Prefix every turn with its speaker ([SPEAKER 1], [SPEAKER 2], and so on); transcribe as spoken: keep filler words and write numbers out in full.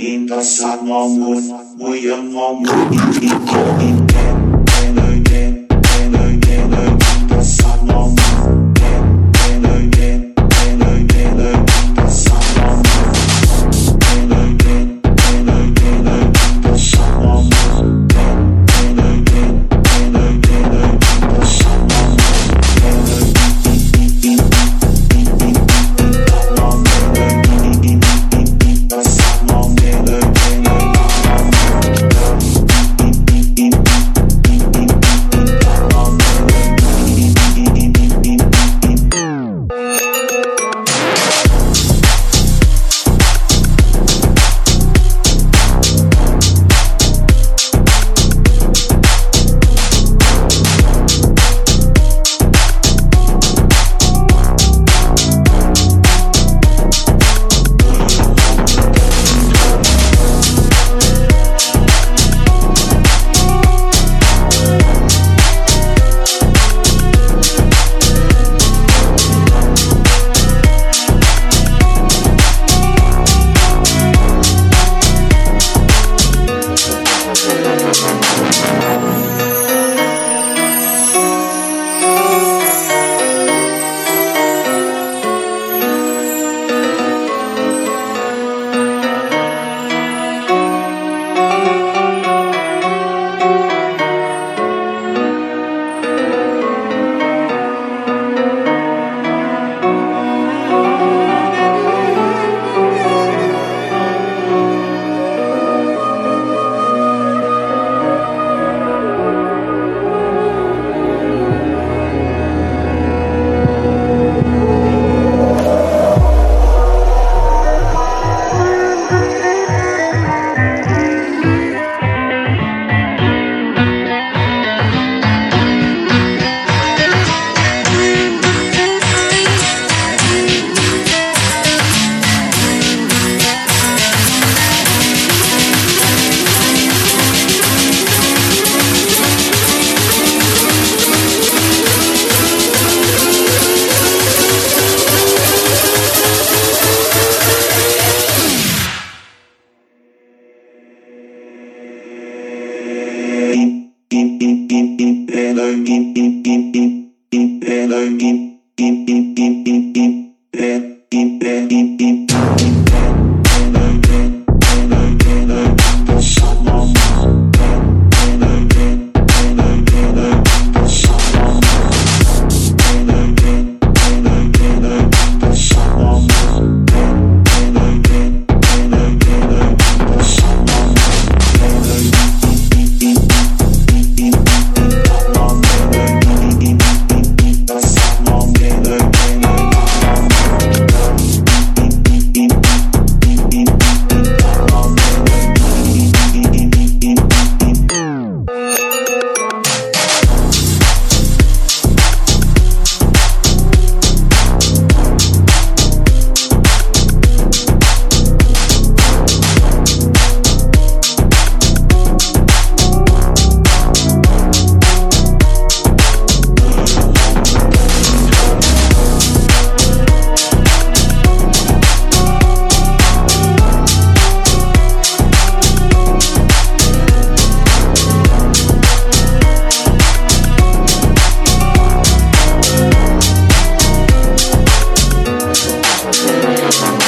[SPEAKER 1] nhìn ta sát mong muốn mùi ấm mong muốn in in in in đen đen ơi đen đen ơi đen ơi nhìn ta sát mong muốn đen đen ơi đen đen ơi đen ơi nhìn ta sát mong muốn đen ơi đen đen ơi đen ơi nhìn ta sát mong muốn đen đen ơi đen đen ơi đen ơi nhìn ta sát mong muốn đen ơi in in in in in in ta mong đen ơi in in in in ta sát mong đen ơi đen ơi
[SPEAKER 2] We'll be right back.